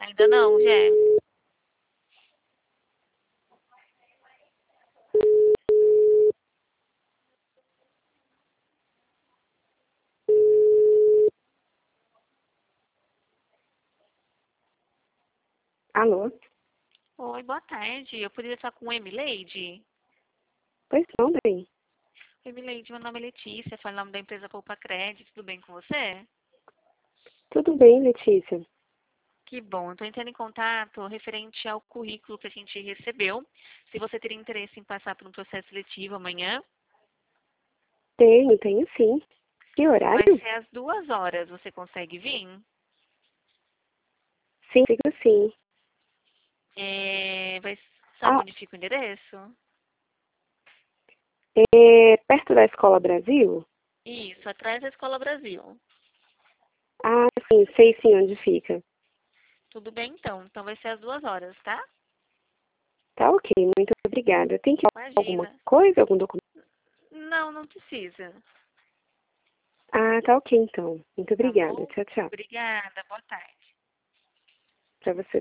Ainda não, Gé. Alô? Oi, boa tarde. Eu poderia falar com a Emileide? Pois não, bem. Emileide, meu nome é Letícia, falo em nome da empresa Poupa Crédito. Tudo bem com você? Tudo bem, Letícia? Que bom. Estou entrando em contato referente ao currículo que a gente recebeu. Se você teria interesse em passar por um processo seletivo amanhã, Tenho sim. Que vai horário? ser às 2 horas. Você consegue vir? Sim, sigo sim. Sabe Ah, onde fica o endereço? é perto da Escola Brasil? Isso, atrás da Escola Brasil. Ah, sim, sei sim onde fica. Tudo bem, então. Então vai ser às 2 horas, tá? Tá ok, muito obrigada. Tem que alguma Imagina. coisa, algum documento? Não, não precisa. Ah, tá ok então. Muito Tá obrigada. bom? Tchau, tchau. Obrigada. Boa tarde. Pra você